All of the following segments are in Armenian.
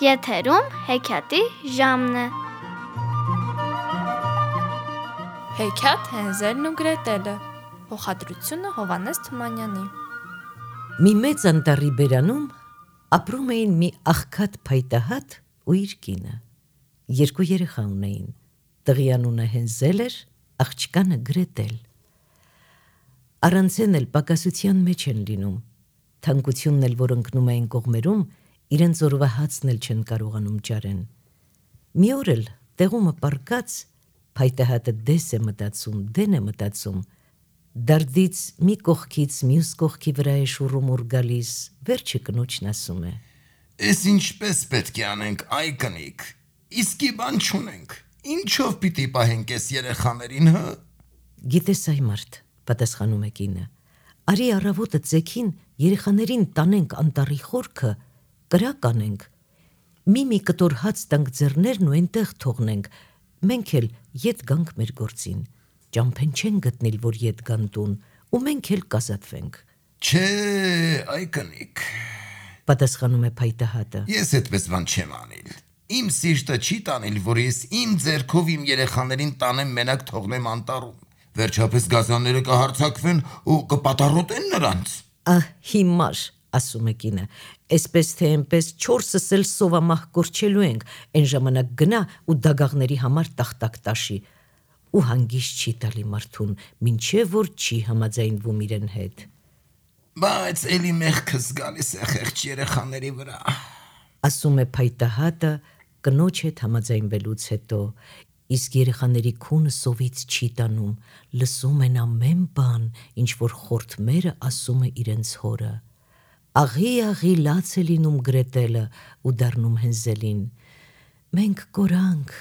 Եթերում հեքիաթի ժամն է։ Հեքիաթ Հենզելն ու Գրետելը։ Փոխադրությունը Հովհաննես Թումանյանի։ Մի մեծ անտառի բերանում ապրում էին մի աղքատ փայտահատ ու իր կինը։ Երկու երեխա ունեին։ Տղի անունը Հենզել էր, աղջկանը Գրետել։ Առանցեն էլ պակասության մեջ են լինում։ Թանկությունն էլ, որ ընկնում էին կողմերում, իրենց օրվա հացն էլ չեն կարողանում ջարեն։ Մի օր էլ տեղումը պառկած փայտահատը դես է մտածում, դեն է մտածում, դարդից մի կողքից մյուս կողքի վրա է շուռումուռ գալիս, վերջը կնոջն ասում է. Էս ինչպես պետք է անենք, այ կնիկ, իսկի բան չունենք, ինչով պիտի պահենք էս երեխաներին, հը? Գիտես այ մարդ, պատասխանում է կինը, արի առավոտը ծեքին երեխաներին տանենք անտառի խորքը, կրակ անենք, մի կտոր հաց տանք ձեռներն ու այնտեղ թողնենք, մենք էլ ետ գանք մեր գործին, ճամփեն չեն գտնել, որ ետ գան տուն, ու մենք էլ կազատվենք։ Չէ, այ կնիկ, պատասխանում է փայտահատը, ես այդպես բան չեմ անիլ, իմ սիրտը չի տանիլ, որ ես իմ ձեռքով իմ երեխաներին տանեմ մենակ թողնեմ անտառում, վերջապես գազանները կհարձակվեն ու կպատառոտեն նրանց։ Հիմար, ասում է կինը, այսպես թե այնպես 4-ս էլ սովամահ կորչելու ենք, այն ժամանակ գնա ու դագաղների համար տախտակ տաշի, ու հանգիստ չի տալի մարդուն, մինչև որ չի համաձայնվում իրեն հետ։ Բայց էլի մեղքս գալիս է խեղճ երեխաների վրա, ասում է փայտահատը կնոջ հետ համաձայնվելուց հետո, իսկ երեխաների քունը սովից չի տանում, լսում են ամեն բան, ինչ որ խորթմերը ասում է իրենց հորը։ Աղի լաց է լինում Գրետելը ու դառնում Հենզելին. մենք կորանք,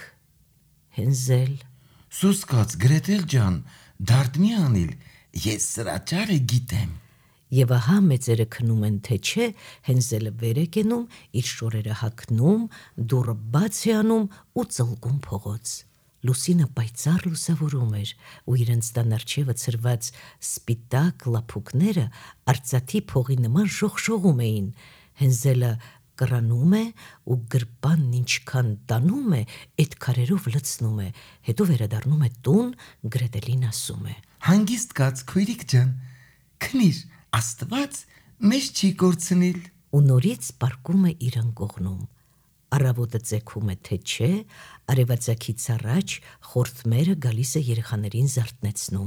Հենզել։ Սուսկաց Գրետել ջան, դարդ մի անիլ, ես սրա ճարը գիտեմ։ Եվ ահա մեծերը քնում են, թե չէ, Հենզելը վեր է կենում, իր շորերը հագնում, դուռը բաց է անում ու ծլկում փողոց։ Լուսինը պայծառ լուսավորում էր, ու իրենց տան առջևը ցրված սպիտակ լափուկները արծաթի փողի նման շողշողում էին։ Հենզելը կռանում է ու գրպանն ինչքան տանում է, այդ քարերով լցնում է, հետո վերադառնում է տուն, Գրետելին ասում է. Հանգիստ կաց, քույրիկ ջան, քնիր, Աստված մեզ չի կորցնիլ։ Ու նորից պառկում է իր անկողնում։ Առավոտը ծեքում է, թե չէ, արևածագից առաջ խորթմերը գալիս է երեխաներին զարթնեցնում։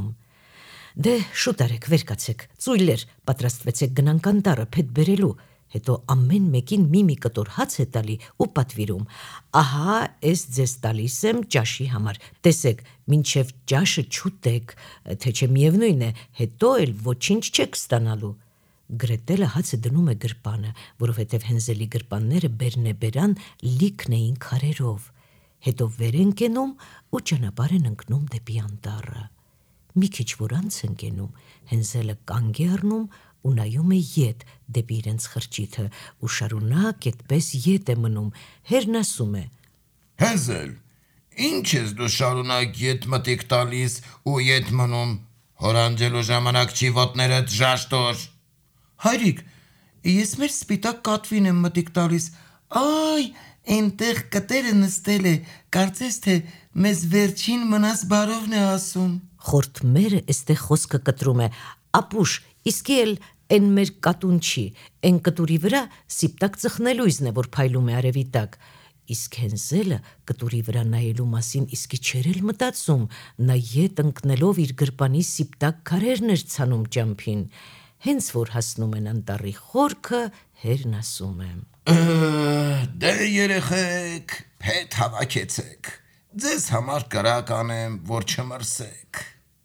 Դե շուտ արեք, վեր կացեք, ծույլեր, պատրաստվեցեք գնանք անտառը փետ բերելու, հետո ամեն մեկին մի կտոր հաց է տալի ու պատվիրում։ Ահա էս ձեզ տալիս եմ ճաշի համար, տեսեք, մինչև ճաշը չուտեք, թե չէ միևնույն է, հետո էլ ոչինչ չեք ստանալու։ Գրետելը հացը դնում է գրպանը, որովհետև Հենզելի գրպանները բերնեբերան լիքն էին քարերով, հետո վեր են կենում ու ճանապարհ են ընկնում դեպի անտառը։ Մի քիչ որ անց են կենում, Հենզելը կանգ է առնում ու նայում է ետ դեպի իրենց խրճիթը ու շարունակ այդպես ետ է մնում, հերն ասում է. Հենզել, ինչ ես դու շարունակ ետ մտիկ տալիս ու ետ մնում, հորանջելու ժամանակ չի ոտներդ ժաշտոր։ Հայրիկ, ես մեր սպիտակ կատվին եմ մտիկ տալիս, այ, այնտեղ կտերը նստել է, կարծես թե մեզ վերջին մնաս բարովն է ասում։ Խորթմերը էստեղ խոսքը կտրում է, ապուշ, իսկի էլ են մեր կատուն չի, են կտուրի վրա սիպտակ ծխնելույզն է, որ փայլում է արևի տակ, իսկ Հենզելը կտուրի վրա նայելու մասին իսկի չէր էլ մտածում, նա ետ ընկնելով իր գրպանի սիպտակ քարերն էր ցանում ճամփին, հենց որ հասնում են անտառի խորքը, հերն ասում է. Դե երեխեք, փետ հավաքեցեք, ձեզ համար կրակ անեմ, որ չմրսեք։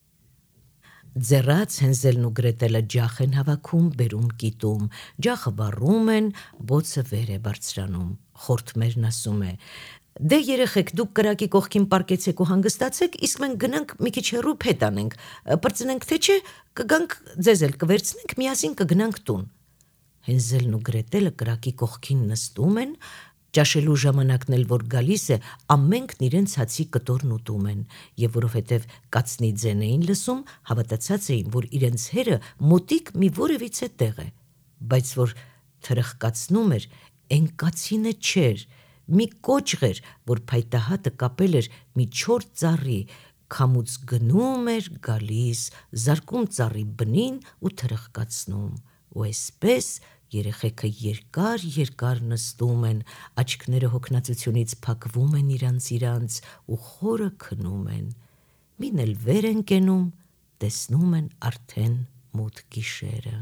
Ձեռած Հենզելն ու Գրետելը ջախ են հավաքում, բերում կիտում, ջախը վառում են, բոցը վեր է բարձրանում, խորթմերն ասում է. Դե երեխեք, դուք կրակի կողքին պառկեցեք ու հանգստացեք, իսկ մենք գնանք մի քիչ հեռու փետ անենք, պրծնենք թե չէ, կգանք ձեզ էլ կվերցնենք, միասին կգնանք տուն։ Հենզելն ու Գրետելը կրակի կողքին նստում են, ճաշելու ժամանակն էլ որ գալիս է, ամենքն իրենց հացի կտորն ուտում են, եւ որովհետեւ կացնի ձեն էին լսում, հավատացած էին, որ իրենց հերը մոտիկ մի որևիցե տեղ է, բայց որ թրխկացնում էր, այն կացինը չէր, մի կոճղ էր, որ փայտահատը կապել էր մի 4 ծառի, քամուց գնում էր, գալիս, զարկում ծառի բնին ու թրխկացնում, ու այսպես երեխեքը երկար նստում են, աչքները հոգնածությունից փակվում են իրանց ու խորը քնում են, մին էլ վեր են կենում, տեսնում են արդեն մութ գիշերը։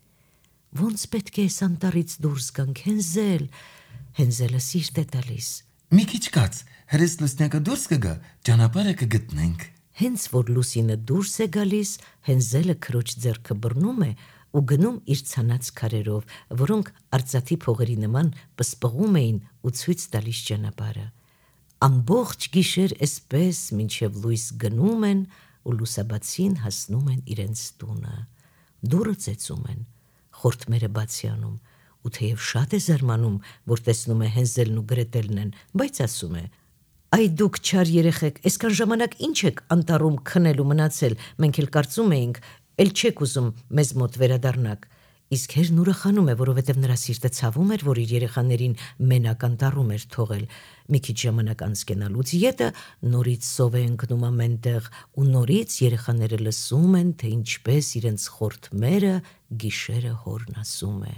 Ոնց պետք է այս անտառից դուրս գանք, Հենզել, Հենզելը սիրտ է տալիս։ Մի քիչ կաց, հրես լուսնյակը դուրս կգա, ճանապարհը կգտնենք։ Հենց որ Լուսինը դուրս է գալիս, Հենզելը քրոջ ձեռքը բռնում է ու գնում իր ցանած քարերով, որոնք արծաթի փողերի նման պսպղում էին ու ցույց տալիս ճանապարհը։ Ամբողջ գիշեր էսպես մինչև լույս գնում են ու լուսաբացին հասնում են իրենց տունը։ Դուռը ծեծում են, խորթմերը բացի անում, ու թեև շատ է զարմանում, որ տեսնում է Հենզելն ու Գրետելն են, բայց ասում է. «Այ դուք չար երեխեք, այսքան ժամանակ ինչ եք անտառում քնել ու մնացել, մենք էլ կարծում էինք, էլ չեք ուզում մեզ մոտ վերադառնաք»։ Իսկ Հերն ուրախանում է, որովհետև նրա սիրտը ցավում էր, որ իր երեխաներին մենակ անտառում էր թողել։ Մի քիչ ժամանակ անց կենալուց ետը նորից սով է ընկնում ամենտեղ, ու նորից երեխաները լսում են, թե ինչպես իրենց խորթմերը գիշերը հորն ասում է.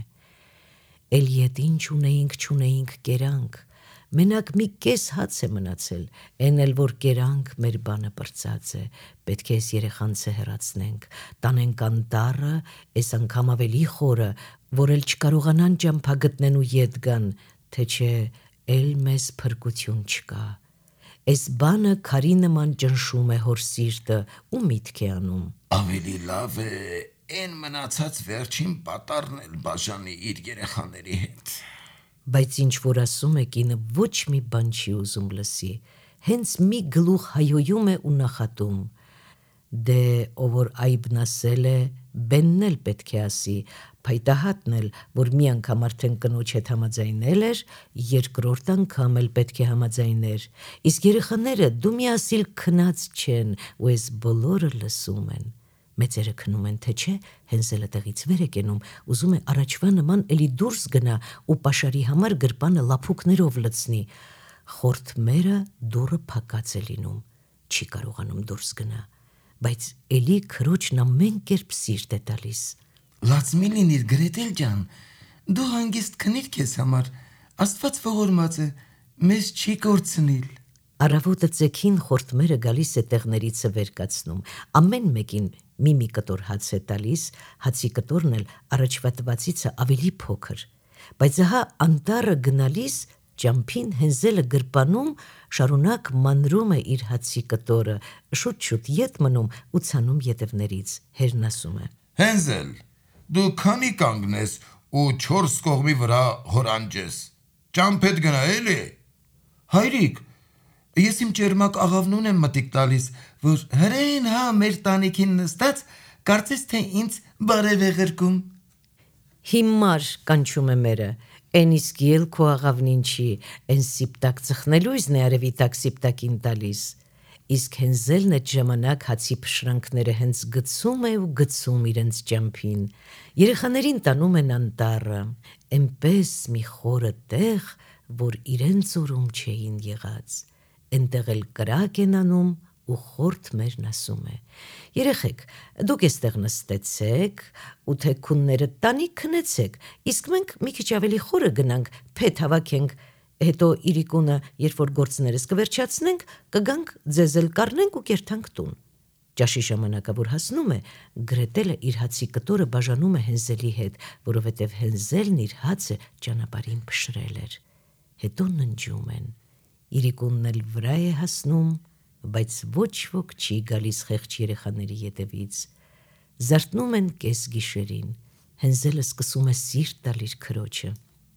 «Էլ ետ ինչ չունեինք կերանք, մենակ մի կես հաց է մնացել, էն էլ որ կերանք մեր բանը պրծած է, պետք է այս երեխանցը հեռացնենք, տանենք անտառը, այս անգամ ավելի խորը, որ էլ չկարողանան ճամփա գտնեն ու ետ գան, թե չէ էլ մեզ փրկություն չկա։ Այս բանը քարի նման ճնշում է հոր սիրտը ու միտք է անում»։ Ավելի լավ է այն մնացած վերջին պատառն էլ բաժանի իր երեխաների հետ։ Բայց ինչ որ ասում է կինը ոչ մի բան չի ուզում լսի, հենց մի գլուխ հայոյում է ու նախատում. «Դե ով որ այբն ասել է, բենն էլ պետք է ասի, փայտահատն էլ, որ մի անգամ արդեն կնոջ հետ համաձայնել էր, երկրորդ անգամ էլ պետք է համաձայներ, իսկ երեխաները դու մի ասիլ քնած չեն ու այս բոլորը լսում են»։ Մեծերը քնում են, թե չէ, Հենզելը տեղից վեր է կենում, ուզում է առաջվա նման էլի դուրս գնա ու պաշարի համար գրպանը լափուկներով լցնի։ Խորթմերը դուռը փակած է լինում, չի կարողանում դուրս գնա, բայց էլի քրոջն ամեն կերպ սիրտ է տալիս։ Լաց մի լինիր, Գրետել ջան, դու հանգիստ քնիր քեզ համար, Աստված ողորմած է, մեզ չի կորցնիլ։ Առավոտը ծեքին խորթմերը գալիս է տեղներիցը վեր կացնում, ամեն մեկին մի կտոր հաց է տալիս, հացի կտորն էլ առաջվա տվածիցը ավելի փոքր, բայց ահա անտառը գնալիս ճամփին Հենզելը գրպանում շարունակ մանրում է իր հացի կտորը, շուտ ետ մնում ու ցանում ետևներից։ Հերն ասում է. Հենզել, դու քանի կանգնես ու 4 կողմի վրա հորանջես, ճամփետ գնա էլի։ Հայրիկ, ես իմ ճերմակ աղավնուն եմ մտիկ տալիս, որ հրեն մեր տանիքին նստած, կարծես թե ինձ բարև է ղրկում։ Հիմար կանչում է մերը, են իսկ ել քո աղավնին չի, են սիպտակ ծխնելույզն է արևի տակ սիպտակին տալիս։ Իսկ Հենզելն այդ ժամանակ հացի փշրանքները հենց գցում է ու գցում իրենց ճամփին։ Երեխաներին տանում են անտառը, էնպես մի խորը տեղ, որ իրենց օրում չէին եղած։ Էնտեղ էլ կրակ են անում ու խորթմերն ասում է. «Երեխեք, դուք էստեղ նստեցեք ու թեքունները տանի քնեցեք, իսկ մենք մի քիչ ավելի խորը գնանք, փետ հավաքենք, հետո իրիկունը, երբ որ գործներս կվերջացնենք, կգանք ձեզ էլ կառնենք ու կերթանք տուն»։ Ճաշի ժամանակը որ հասնում է, Գրետելը իր հացի կտորը բաժանում է Հենզելի հետ, որովհետև Հենզելն իր հացը ճանապարհին փշրել էր։ Հետո ննջում են։ Իրիկունն էլ վրա է հասնում, բայց ոչ ոք չի գալիս խեղճ երեխաների ետևից։ Զարթնում են կես գիշերին։ Հենզելը սկսում է սիրտ տալ իր քրոջը։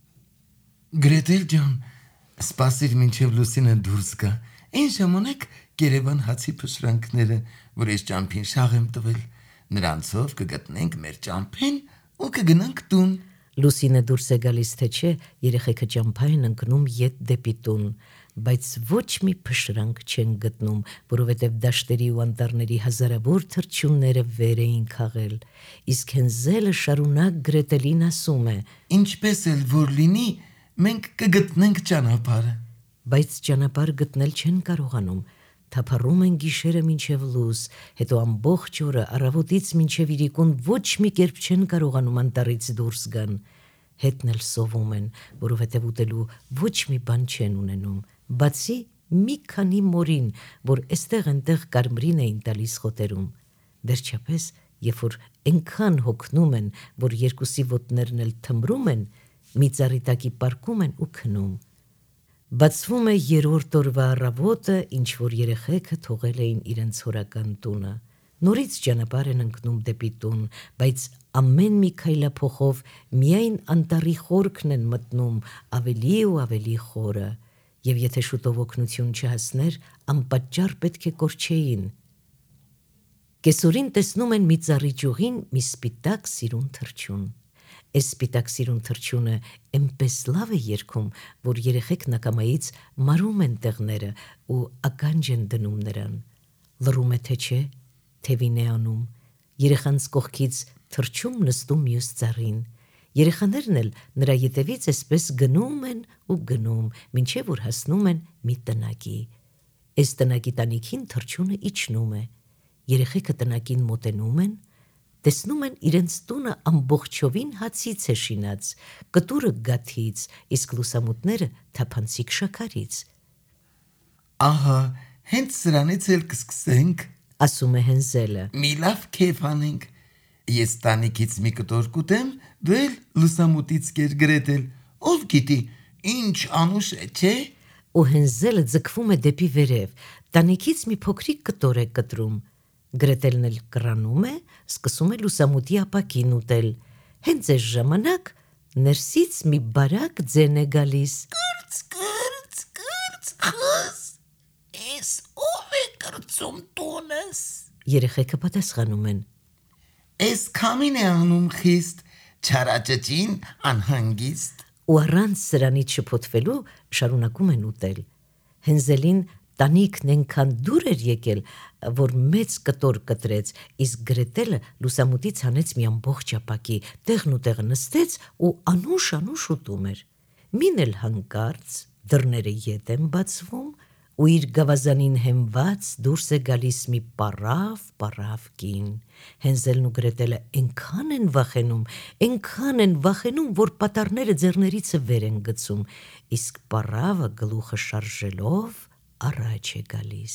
Գրետել ջան, սպասիր մինչև Լուսինը դուրս գա, այն ժամանակ կերևան հացի փշրանքները, որ ես ճամփին շաղ եմ տվել, նրանցով կգտնենք մեր ճամփին ու կգնանք տուն։ Լուսինը դուրս է գալիս, թե չէ, երեխեքը ճամփա են ընկնում ետ դեպի տուն, բայց ոչ մի փշրանք չեն գտնում, որովհետև դաշտերի ու անտառների հազարավոր թռչունները վեր էին քաղել։ Իսկ Հենզելը շարունակ Գրետելին ասում է. Ինչպես էլ որ լինի, մենք կգտնենք ճանապարհը։ բայց ճանապարհ գտնել չեն կարողանում։ Թափառում են գիշերը մինչև լույս, հետո ամբողջ օրը առավոտից մինչև իրիկուն ոչ մի կերպ չեն կարողանում անտառից դուրս գան։ Հետն էլ սովում են, որովհետև ուտելու ոչ մի բան չեն ունենում, բացի մի քանի մորին, որ էստեղ-այնտեղ կարմրին էին տալիս խոտերում։ Վերջապես, երբ որ այնքան հոգնում են, որ երկուսի ոտներն էլ թմրում են, մի ծառի տակի պառկում են ու քնում։ Բացվում է երրորդ օրվա առավոտը, ինչ որ երեխեքը թողել էին իրենց հորական տունը։ Նորից ճանապարհ են ընկնում դեպի տուն, բայց ամեն մի քայլափոխով միայն անտառի խորքն են մտնում ավելի ու ավելի խորը, եւ եթե շուտով օգնություն չհասներ, անպատճառ պետք է կորչեին։ Կեսօրին տեսնում են մի ծառի ճյուղին մի սպիտակ սիրուն թռչուն։ Այս սպիտակ սիրուն թռչյունը այնպես լավ է երգում, որ երեխեքն ակամայից մարում են տեղները ու ականջ են դնում նրան։ Լռում է թե չէ, թևին է անում։ Երեխանց կողքից թռչում նստում մյուս ծառին։ Երեխաներն էլ նրա ետևից այսպես գնում են ու գնում, մինչև որ հասնում են մի տնակի։ Այս տնակի տանիքին թռչյունը իջնում է։ Երեխեքը տնակին մոտենում են, տեսնում են իրենց տունը ամբողջովին հացից է շինած, կտուրը գաթից, իսկ լուսամուտները թափանցիկ շաքարից։ Ահա, հենց սրանից էլ կսկսենք, Ասում է Հենզելը։ մի լավ քեֆ անենք։ Ես տանիքից մի կտոր կուտեմ, դու էլ լուսամուտից կեր գրետել, ով գիտի, ինչ անուշ է, չէ՞։ Ու Հենզելը ձգվում է դեպի վերև, տանիքից մի փոքրիկ կտոր է կտրում։ Գրետելն էլ կռանում է, սկսում է լուսամուտի ապակին ուտել։ Հենց այս ժամանակ ներսից մի բարակ ձեն է գալիս։ Կրց, խս, ես ով է կրծում տունս։ Երեխեքը պատասխանում են։ Ես քամին է անում խիստ, չարաճճին անհանգիստ։ Ու առանց սրանից շփոթվելու շարունակում են ուտել։ Հենզելին տանիքն այնքան դուր էր եկել, որ մեծ կտոր կտրեց, իսկ գրետելը լուսամուտից հանեց մի ամբողջ ապակի, տեղն ու տեղը նստեց ու անուշ ուտում էր։ Մին էլ հանկարծ դռները ետ են բացվում ու իր գավազանին հենված դուրս է գալիս մի պառավ կին։ Հենզելն ու գրետելը այնքան են վախենում, որ պատառները ձեռներիցը վեր են գցում, իսկ պառավը գլուխը շարժելով առաջ է գալիս։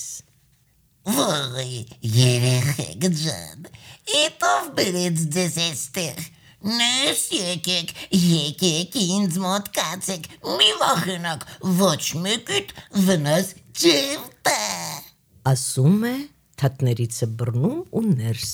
Ոյ, երեխեք ջան, էտով բերեց ձեզ էստեղ, ներս եկեք ինձ մոտ կացեք, մի վախենակ, ոչ մեկիդ վնաս չեմ տա։ Ասում է, թաթներիցը բռնում ու ներս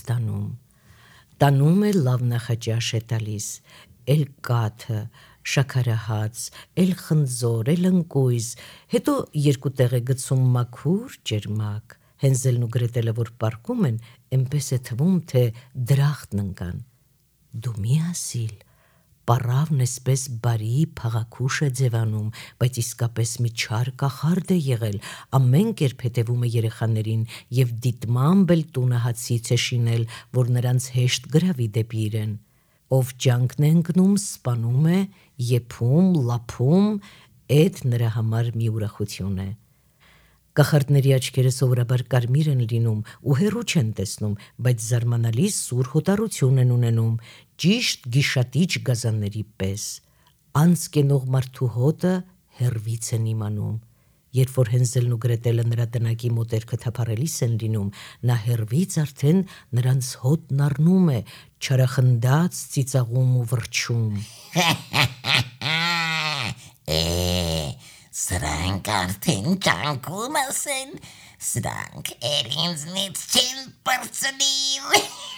տանում է լավ նախաճաշ է տալիս, էլ կաթը, շաքարահաց, էլ խնձոր, էլ ընկույզ, հետո երկու տեղ է գցում մաքուր ջերմակ։ Հենզելն ու գրետելը որ պառկում են, այնպես է թվում, թե դրախտն ընկան։ Դու մի ասիլ, պառավն էսպես բարի փաղաքուշ է ձևանում, բայց իսկապես մի չար կախարդ է եղել, ամեն կերպ հետևում է երեխաներին և դիտմամբ էլ տունը հացից է շինել, որ նրանց հեշտ գրավի դեպի իրեն։ Ով ջանքն է ընկնում, սպանում է, եփում, լափում, էդ նրա համար մի ուրախություն է։ Կախարդների աչքերը սովորաբար կարմիր են լինում ու հեռու չեն տեսնում, բայց զարմանալի սուր հոտառություն են ունենում, ճիշտ գիշատիչ գազանների պես։ Անցկենող մարդու հոտը հեռվից են իմանում։ Երբ որ Հենզելն ու Գրետելը նրա տնակի մոտերքը թափառելիս են լինում, նա հեռվից արդեն նրանց հոտն առնում է, չարախնդաց, ծիծաղում ու վրչում։ Սրանք արդեն ճանկունս են, սրանք էլ ինձնից չեն պրծնիլ։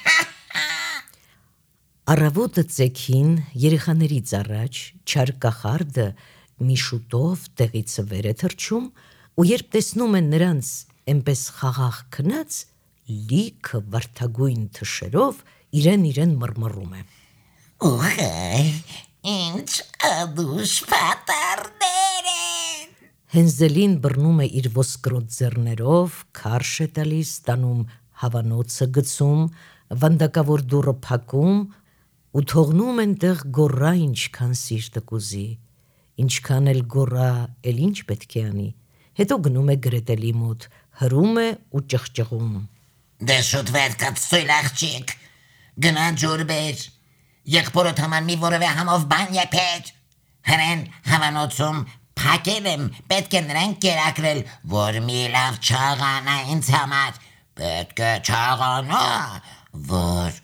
Առավոտը ծեքին երեխաներից առաջ չար կախարդը մի շուտով տեղից վեր է թռչում ու երբ տեսնում են նրանց այնպես խաղաղ քնած, լիքը վարդագույն թշերով իրեն մռմռում է։ Ուղղայ, ինչ ադուշ պատարներ են։ Հենզելին բռնում է իր ոսկրոտ ձեռներով, քարշ է տալիս, տանում հավանոցը գցում, վանդակավոր դուռը փակում ու թողնում այնտեղ գոռա ինչքան սիրտը կուզի։ Ինչքան էլ գոռա, էլ ինչ պետք է անի։ Հետո գնում է Գրետելի մոտ, հրում է ու ճղճղում։ Դե շուտ վեր կացույլ աղջիկ, գնա ջուր բեր, եղբորդ համար մի որևէ համով բան եփեր, հրեն հավանոցում փակել եմ, պետք է նրան կերակրել, որ մի լավ չաղանա ինձ համար, պետք է չաղանա, որ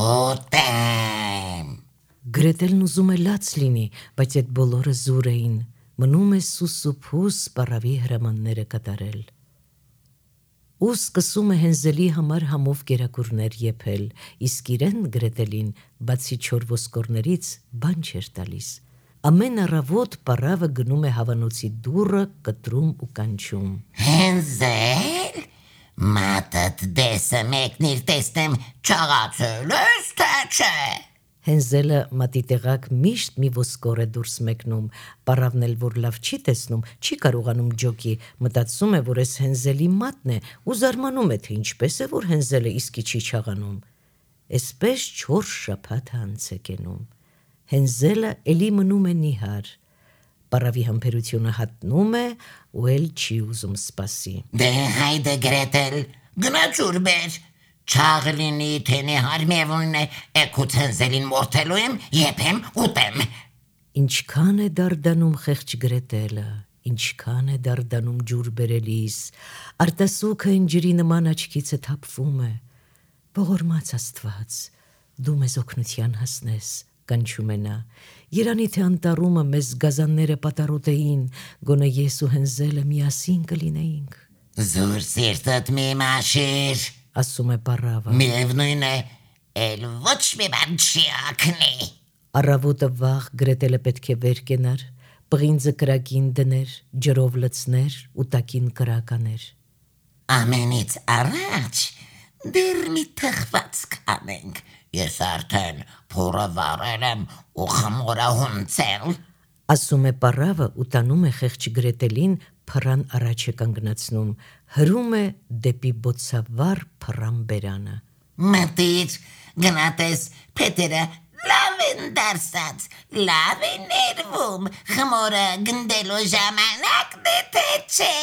ուտեմ։ Գրետելն ուզում է լաց լինի, բայց այդ բոլորը զուր էին, մնում է սուսուփուս պարավի հրամանները կատարել։ Ու սկսում է Հենզելի համար համով կերակուրներ եփել, իսկ իրեն Գրետելին, բացի չոր ոսկորներից, բան չէր տալիս։ Ամեն առավոտ պարավը գնում է հավանոցի դուռը, կտրում ու կանչում։ Հենզել, մատդ դեսը մեկնիր տեսնեմ չաղացել ես, թե չէ։ Հենզելը մատի տեղակ միշտ մի ոսկոր է դուրս մեկնում, պարավն էլ որ լավ չի տեսնում, չի կարողանում ջոկի, մտածում է, որ այս Հենզելի մատն է ու զարմանում է, թե ինչպես է, որ Հենզելը իսկի չի չաղանում։ Այսպես 4 շաբաթ անց է կենում։ Հենզելը էլի մնում է նիհար, պարավի համբերությունը հատնում է ու էլ չի ուզում սպասի։ Դե հայդե Գրետել, գնա ջուր բեր, չաղ լինի, թե նիհար միևնույն է, էքուց Հենզելին մորթելու եմ, եփեմ, ուտեմ։ Ինչքան է դարդանում խեղճ Գրետելը, ինչքան է դարդանում ջուր բերելիս, արտասուքը ընջրի նման աչքիցը թափվում է։ Ողորմած Աստված, դու մեզ օգնության հասնես, կանչում է նա։ Երանի թե անտառումը մեզ գազանները պատառոտեին, գոնե ես ու Հենզելը միասին կլինեինք։ Զուր սիրտդ մի մաշիր, Ասում է պարավը։ միևնույն է, էլ ոչ մի բան չի ակնի։ Առավոտը վաղ Գրետելը պետք է վեր կենար, պղինձը կրակին դներ, ջրով լցներ ու տակին կրականեր։ Ամենից առաջ դեռ մի թխվածք անենք, ես արդեն փորը վարել եմ ու խմորը հունցել։ Ասում է պարավը ու տանում է խեղճ Գրետելին փռան առաջ է կանգնացնում, հրում է դեպի բոցավառ փռան բերանը։ Մտիր, գնատես, փետերը լավ են դարսած, լավ են ներվում, խմորը գնդելու ժամանակն է, թե չէ։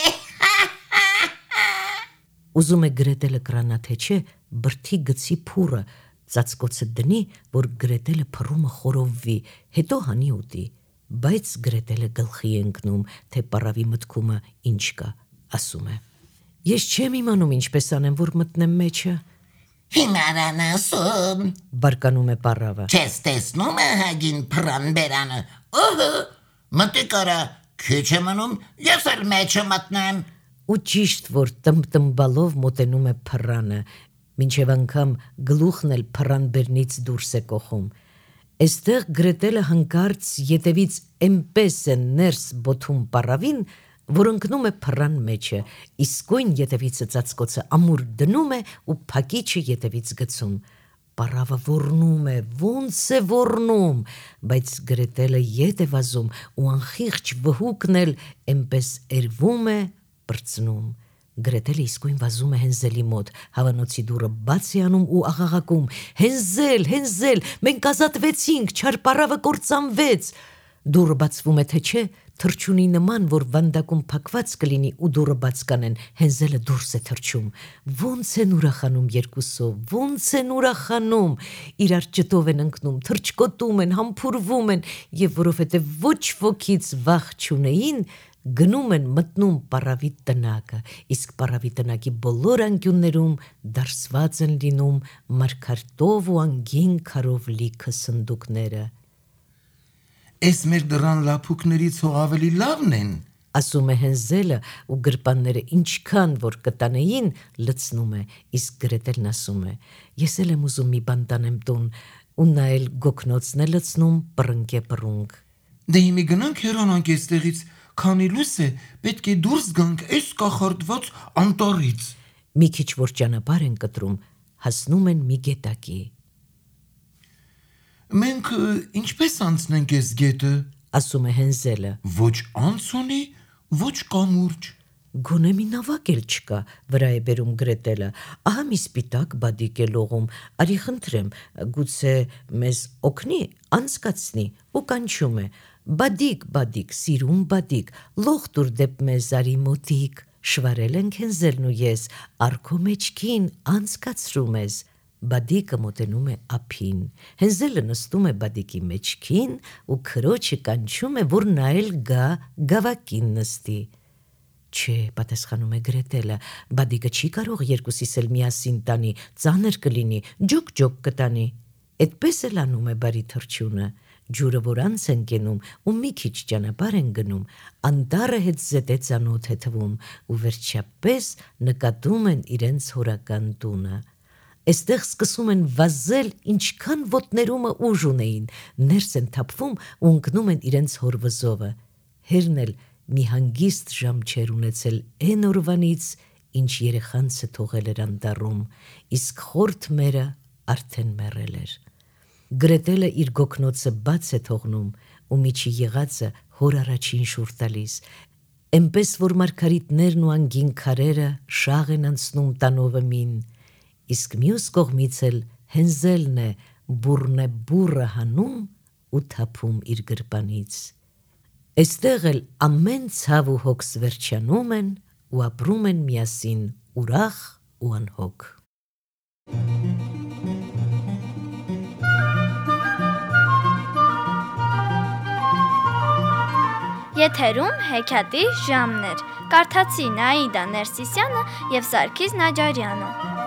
Ուզում է Գրետելը կրանա թե չէ, բրդի գցի փուրը, ծածկոցը դնի, որ Գրետելը փռումը խորովվի, հետո հանի ուտի, բայց Գրետելը գլխի է ընկնում, թե պարավի մտքումը ինչ կա, ասում է. Ես չեմ իմանում ինչպես անեմ, որ մտնեմ մեջը, Հիմարան ասում, բարկանում է պարավը։ չես տեսնում է հագին փռան բերանը, մտի կարա, քիչ է մնում, ես էլ մեջը մտնեմ։ Ու ճիշտ, որ տմբալով մոտենում է փռանը, մինչև անգամ գլուխն էլ փռան բերնից դուրս է կոխում։ Այստեղ Գրետելը հանկարծ ետևից էնպես է ներս բոթում պարավին, որ ընկնում է փռան մեջը, իսկույն ետևիցը ծածկոցը ամուր դնում է ու փակիչը ետևից գցում։ Պարավը ոռնում է, ոնց է ոռնում, բայց Գրետելը ետ է վազում ու անխիղճ վհուկն էլ էնպես էրվում է, պրծնում։ Գրետելը իսկույն վազում է Հենզելի մոտ, հավանոցի դուռը բաց է անում ու աղաղակում. Հենզել, Հենզել, մենք ազատվեցինք, չար պարավը կործանվեց։ Դուռը բացվում է թե չէ, թռչունի նման, որ վանդակում փակված կլինի ու դուռը բաց կանեն, Հենզելը դուրս է թռչում։ Ոնց են ուրախանում երկուսով, ոնց են ուրախանում, իրար ճտով են ընկնում, թռչկոտում են, համբուրվում են, եւ որովհետեւ ոչ ոքից վախ չունեին, գնում են մտնում պարավի տնակը, իսկ պարավի տնակի բոլոր անկյուններում դարսված են լինում մարգարտով ու անգին քարով լիքը սնդուկները։ Էս մեր դրան լափուկներից հո ավելի լավն են։ Ասում է Հենզելը ու գրպանները ինչքան որ կտանեին լցնում է, իսկ Գրետելն ասում է. ես էլ եմ ուզում մի բան տանեմ տուն, ու նա էլ գոգնոցն է լցնում պռնկե պռունգ։ Դե հիմի գնանք հեռանանք այստեղից, քանի լույս է, պետք է դուրս գանք այս կախարդված անտառից։ Մի քիչ որ ճանապարհ են կտրում, հասնում են մի գետակի։ Մենք ինչպես անցնենք այս գետը։ Ասում է Հենզելը. Ոչ անց ունի, ոչ կամուրջ։ Գոնե մի նավակ էլ չկա, վրա է բերում Գրետելը, ահա մի սպիտակ բադիկ է լողում, արի խնդրեմ, գուցե մեզ օգնի, անցկացնի ու կանչում է, Բադիկ, բադիկ, սիրում բադիկ, լող դուր դեպ մեզ արի մոտիկ, շվարել ենք Հենզելն ու ես, արքո մեջքին անցկացրում ես, բադիկը մոտենում է ափին, Հենզելը նստում է բադիկի մեջքին ու քրոջը կանչում է, որ նա էլ գա գավակին նստի։ Չէ, պատասխանում է Գրետելը, բադիկը չի կարող երկուսիս էլ միասին տանի, ծանր կլինի, ջոկ կտանի։ Էդպես էլ անում է բարի թռչյունը, ջուրը որ անց են կենում ու մի քիչ ճանապարհ են գնում, անտառը հետ զետե ծանոթ է թվում ու վերջապես նկատում են իրենց հորական տունը։ Այստեղ սկսում են վազել, ինչքան ոտներումը ուժ ունեին, ներս են թափվում ու ընկնում են իրենց հոր վզովը։ Հերն էլ մի հանգիստ ժամ չէր ունեցել էն օրվանից, ինչ երեխանցը թողել էր անտառում, իսկ խորթ մերը արդեն մեռել էր։ Գրետելը իր գոգնոցը բաց է թողնում ու միջի եղածը հոր առաջին շուր տալիս, էնպես որ մարգարիտներն ու անգին քարերը շաղ են անցնում տանովը մին, իսկ մյուս կողմից էլ Հենզելն է բուռը հանում ու թափում իր գրպանից։ Այստեղ էլ ամեն ցավ ու հոգս վերջանում են ու ապրում են միասին ուրախ ու անհոգ։ Եթերում հեքիաթի ժամն էր։ Կարդացի Նաիդա Ներսիսյանը և Սարգիս Նաջարյանը։